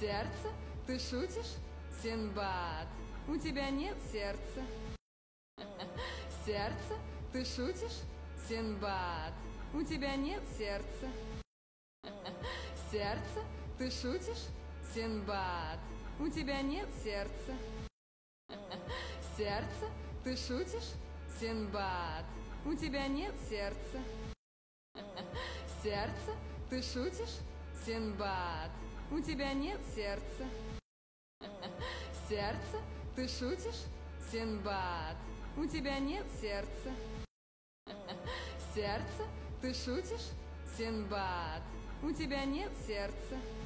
Сердце? Ты шутишь? Синдбад, у тебя нет сердца. Сердце? Ты шутишь? Синдбад, у тебя нет сердца. Сердце? Ты шутишь? Синдбад, у тебя нет сердца. Сердце? Ты шутишь? Синдбад, у тебя нет сердца. Сердце? Ты шутишь? Синдбад, у тебя нет сердца. Сердце? Ты шутишь? Синдбад, у тебя нет сердца. Сердце? Ты шутишь? Синдбад, у тебя нет сердца.